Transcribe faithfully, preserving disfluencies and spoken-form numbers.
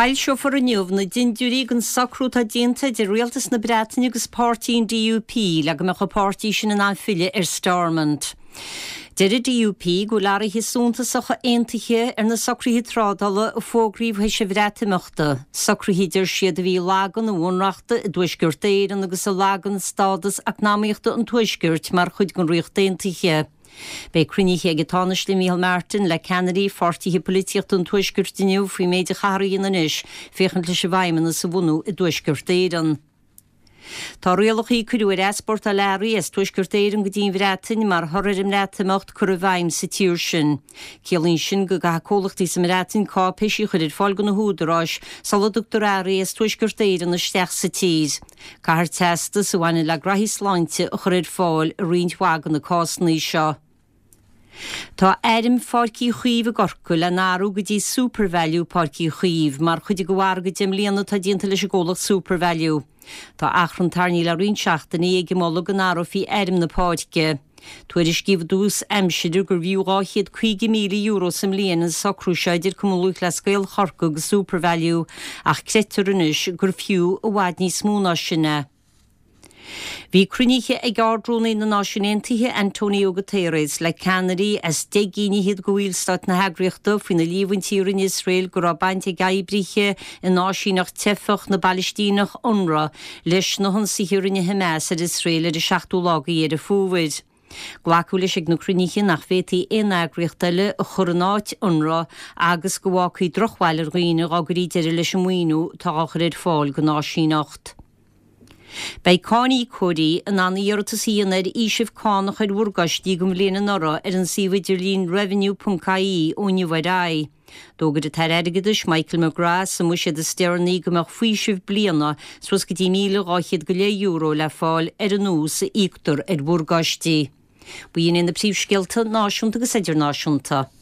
Cael seo for aniuv na din dúrig an sacrú tá dienta de rialtas na Breataine agus pártaí D U P le go meach a pártaí sin an anfile ar Stormont. Deir a D U P go leir hí súnta sacha aontaithe ar na sacrúthaí trádala a fógríomh he se bhreatimachta. Sacrúthaíidir siad a bhí lagan a bhúnreachta i dúisgurtéirean agus a lagan stádas ach námaíochta an tuisgurt mar chuid gon riocht aontaithe. Bei cruníthe ag táneis le Michael Martin le Kennedy fortíthe polítíocht an tuisgurtiniu faoi méid a charíon anis féchan le se bhaimena sa bhunú i dúisgurtéirean. Tá rialachaí cuiúir esporta leirí as tuisgurtéirean go dtíon bhreatain mar thorir im reatamacht cur a bhaim sa tíir sin. Ciallaíonn sin go gacólachtaí sa mreatain cápéisí chuidir fáil go na húdaráis sala doctoráí as tuisgurtéirean na steach sa tíos. Cahar testa sa bhaine le grathí sláinte a chuir fáil a rionthhagan na cásnaí seo. Tá éirim párcií chuomh a gorcail a náú go dtí supervalue párcií chuomh mar chuide go bhhar go dim líana tá dionanta leis a ggólach supervalue. Tá achran tarní le rion seachtaí ag molla go náú fí éirim na páirce. Tuaidir scíomh dús aimsidir gur bhíúáchiad chuige míle euro sam líana sacrúseidir cumúlach le scail chorca go supervalue ach cretarúnis gur fiú a bhaid níos múna sinna. Bhí cruníthe ag ardrúnaí na náisiúntaithe Antonio Guterres le Kennedy as deigíníhiad go bhfuil stát na heagriachta faoin na líomhaintíir in Israel go raibh baint ag gaibrithe in náisiúnach tefach na Balistínach UNRWA leis na honsíhiúrinne Hamas ar Israel ar seachtú lágaí ar a fúmhaid. Ghlaicú leis ag na cruníthe nach bhétaí in eagraíochta le a chornáit UNRWA agus go bhhacaí drochhhail ar ghaoine águrí deidir leis an muoinú tá áchar ar fáil go náisiúnacht. Bei Cánaí Códaí an aníorta síon ar ísibh cánach ar bhurgaistí go mbliana nora ar an síomhaidir lín revenue.caí ónihhaidá. Dógad a tar aigeis Michael McGrath sa muisiad a stearnaí go meach faoisibh bliana sos go dtí míle ráchiad go le euro le fáil ar an nús a íoctar ar bhurgaistí. Buíon in na príomhscéalta náisiúnta agus idirnáisiúnta.